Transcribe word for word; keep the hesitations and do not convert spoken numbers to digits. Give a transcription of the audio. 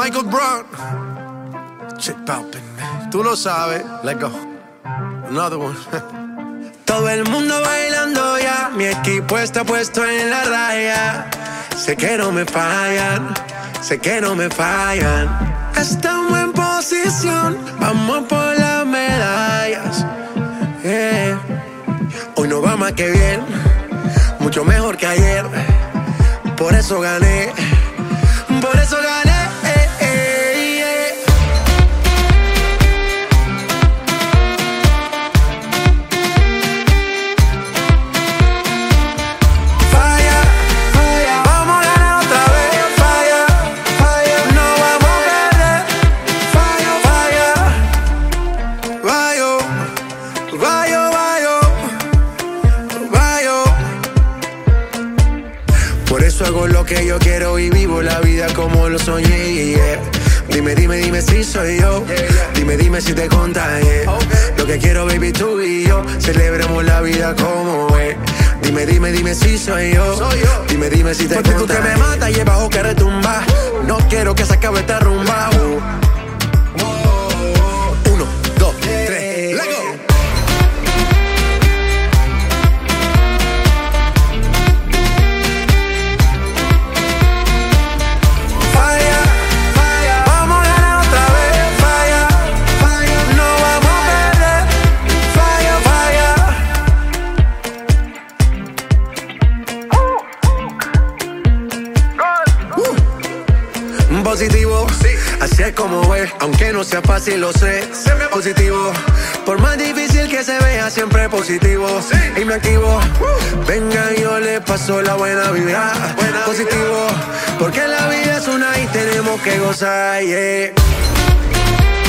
Michael Brown. Check poppin', man. Tú lo sabes. Let's go. Another one. Todo el mundo bailando ya, mi equipo está puesto en la raya. Sé que no me fallan, sé que no me fallan. Estamos en posición, vamos por las medallas. Yeah. Hoy no va más que bien, mucho mejor que ayer. Por eso gané, por eso gané. Eh, eh, yeah. Falla, falla, vamos a ganar otra vez. Falla, falla, no vamos a perder. Falla, falla, fallo, fallo, fallo, fallo. Por eso hago lo que yo quiero y vivo la vida como lo soñé, yeah. Dime, dime, dime si soy yo. Dime, dime si te contagié. Lo que quiero, baby, tú y yo celebremos la vida como es. Dime, dime, dime si soy yo. Dime, dime si te contagié. Porque tú que me matas y el bajo que retumba. No quiero que se acabe esta rumba. Uno, dos, tres, let's go. Positivo, sí. Así es como es, aunque no sea fácil, lo sé. Positivo, por más difícil que se vea, siempre positivo. Sí. Y me activo, uh. Venga, yo le paso la buena vibra. Buena positivo, vibra. Porque la vida es una y tenemos que gozar, yeah.